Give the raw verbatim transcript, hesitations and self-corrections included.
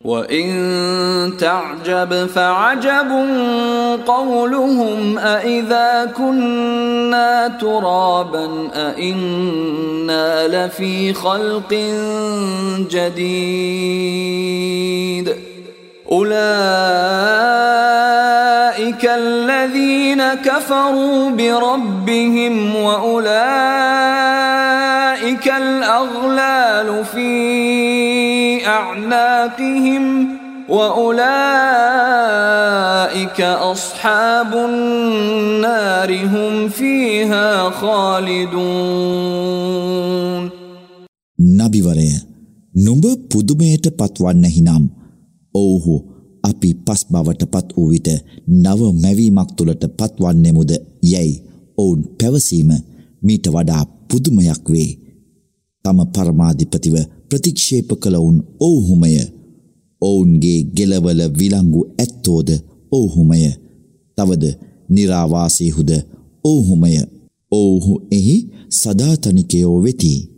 وَإِن تَعْجَبْ فَعَجَبٌ قَوْلُهُمْ أَإِذَا كُنَّا تُرَابًا أَإِنَّا لَفِي خَلْقٍ جَدِيدٍ أُولَئِكَ الَّذِينَ كَفَرُوا بِرَبِّهِمْ وَأُولَئِكَ الْأَغْلَالُ فِي أعناقهم وأولئك أصحاب النار هم فيها خالدون. නබිවරය නුඹ පුදුමයට පත්වන්නහි නම් ඔව්හු අපි පස් බවට පත් වූ විට නව මැවීමක් තුළට පත්වන්නෙමුද යැයි ඔවුන් පැවසීම මීට වඩා පුදුමයක් වේ. තම පරමාධිපතිව ප්‍රතික්ෂේප කළවුන් ඔව්හුමය. ඔවුන්ගේ ගෙලවල විලංගු ඇත්තෝද ඔව්හුමය. තවද නිරාවාසීහුද ඔව්හුමය. ඔව්හු එහි සදාතනිකයෝ වෙති.